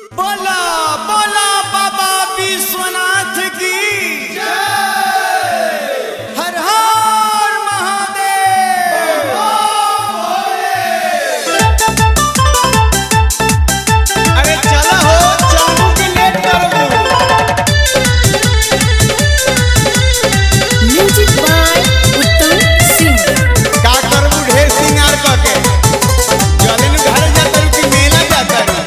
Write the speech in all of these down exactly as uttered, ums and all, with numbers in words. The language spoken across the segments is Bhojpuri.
बोला बोला बाबा विश्वनाथ की जय। हर हर महादेव। अरे चला हो चालू के लेट करबू। Music by Uttam Singh. का करबू ढेर सिंगार करके चले न घर जाता कि मेला जाता रे।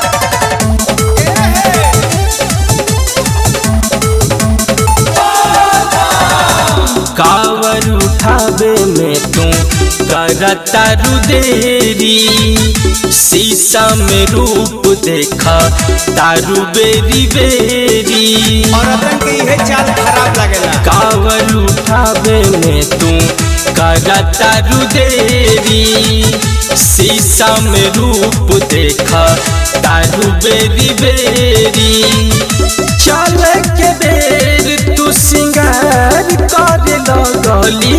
कावर उठावे में तू करता रुदेरी, शीशा में रूप देखा तारू बेरी बेरी। और अपन के ये चाल खराब लगेला। कावर उठावे में तू करता रुदेरी, शीशा में रूप देखा तारू बेरी बेरी। चल के बेर तू सिंगार कर लगली,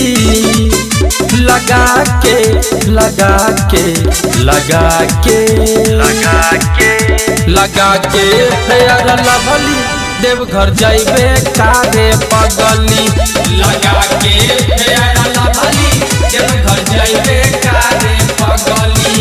लगा के लगा के लगा के लगा के लगा के फेयर लवली देवघर जाइबे कारे पगली। लगा के फेयर लवली देवघर जाइबे कारे पगली।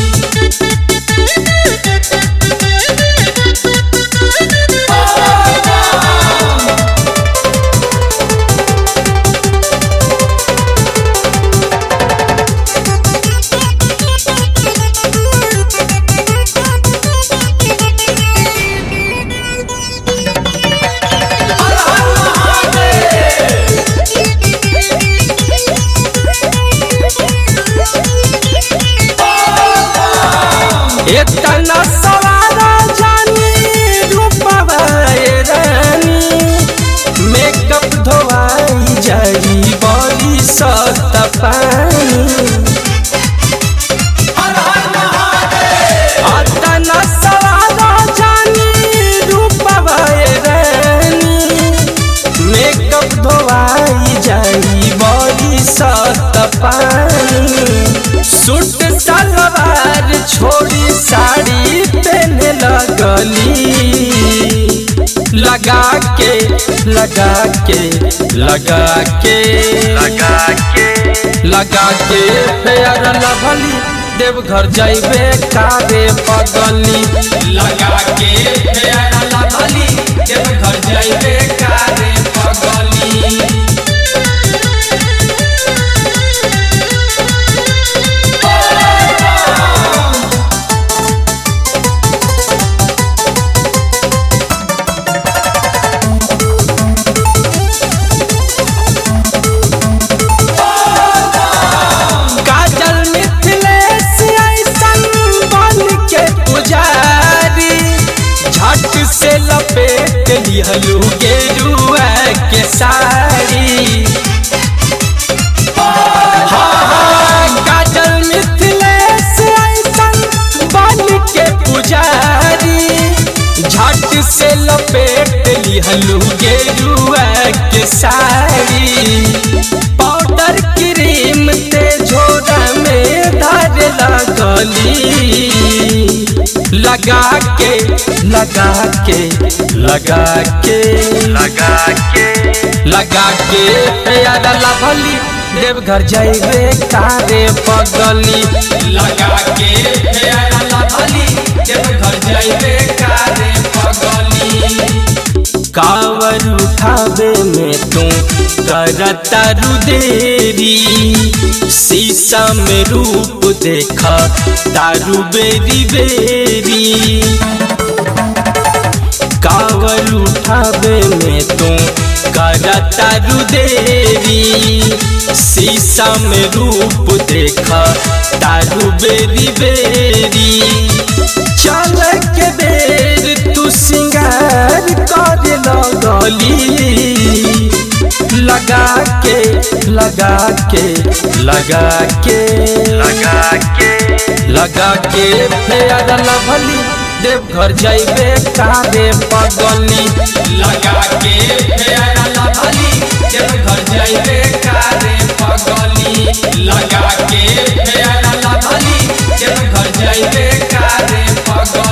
इतना सवारा जानी रूपवा रानी, मेकअप धोवाई जाई बड़ी सत पानी। इतना सवारा जानी रूपवा रानी, मेकअप धोवाई जाई बड़ी सत पानी। सूट सलवार छोड़ी साड़ी पहने लगली, लगा के लगा के लगा के लगा के लगा के फेयर लवली देवघर जाइबे कारे पगली। लगा के फेयर लवली देवघर जाइबे कारे पगली। से लपेट लिहलू गेरुआ के साड़ी। हाँ काजल मिथिलेश ऐसन बन के पुजारी, झट से लपेट लिहलू गेरुआ के साड़ी। पाउडर क्रीम ते झोरा में धर लगली, लगा के लगा के लगा के लगा के लगा के फेयर लवली देवघर जाइबे कारे पगली। लगा के फेयर लवली देवघर जाइबे कारे पगली। कावर उठावे में तू करता रुदेरी, शीशा में रूप देखा तारू बेरी बेरी। कावर उठावे में तू करता रुदेरी, शीशा में रूप देखा तारू बेरी बेरी। चल के बेर तू सिंगार कर लगली, लगा के लगा के लगा के लगा के लगा के फेयर लवली देवघर जाइबे कारे पगली। लगा के फेयर लवली देवघर जाइबे कारे पगली। लगा के फेयर लवली देवघर जाइबे कारे पगली।